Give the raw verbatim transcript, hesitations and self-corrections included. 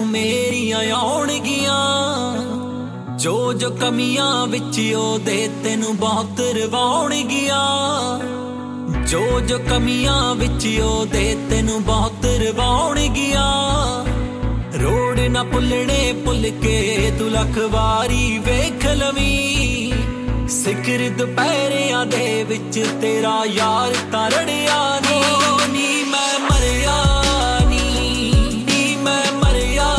ਮੇਰੀਆਂ ਆਉਣਗੀਆਂ। ਜੋ ਜੋ ਕਮੀਆਂ ਵਿੱਚ ਉਹਦੇ ਤੈਨੂੰ ਬਹੁਤ ਰਵਾਉਣਗੀਆਂ। ਜੋ ਜੋ ਕਮੀਆਂ ਵਿੱਚ ਉਹਦੇ ਤੈਨੂੰ ਬਹੁਤ ਰਵਾਉਣਗੀਆਂ। ਰੋੜ ਨਾ ਭੁੱਲਣੇ ਭੁੱਲ ਕੇ ਤੂੰ ਲੱਖ ਵਾਰੀ ਵੇਖ ਲਵੀਂ। ਸਿਖਰ ਦੁਪਹਿਰਿਆਂ ਦੇ ਵਿੱਚ ਤੇਰਾ ਯਾਰ ਤਾਂ ਰੜਿਆ ਨੀ।